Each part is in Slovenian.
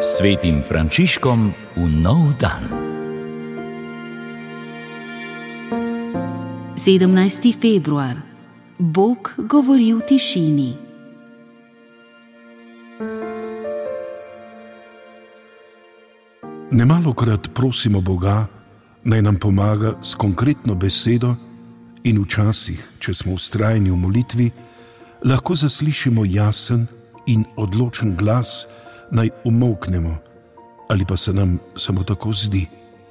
Svetim Frančiškom v nov dan. 17. februar. Bog govori v tišini. Nemalokrat prosimo Boga, naj nam pomaga s konkretno besedo, in včasih, če smo vztrajni v molitvi, lahko zaslišimo jasen in odločen glas, naj umolknemo, ali pa se nam samo tako zdi.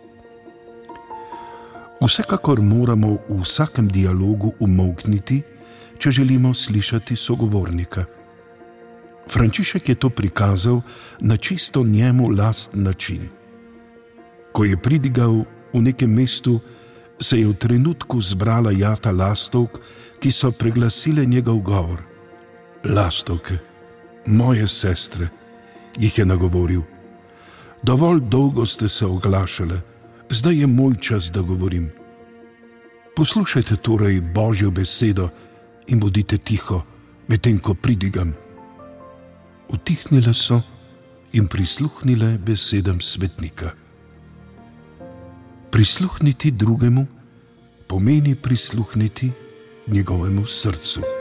Vsekakor moramo v vsakem dialogu umolkniti, če želimo slišati sogovornika. Frančišek je to prikazal na čisto njemu lasten način. Ko je pridigal v nekem mestu, se je v trenutku zbrala jata lastovk, ki so preglasile njegov govor. Lastovke, moje sestre, jih je nagovoril. Dovolj dolgo ste se oglašale, zdaj je moj čas, da govorim. Poslušajte torej Božjo besedo in bodite tiho, medtem ko pridigam. Utihnile so in prisluhnile besedam svetnika. Prisluhniti drugemu pomeni prisluhniti njegovemu srcu.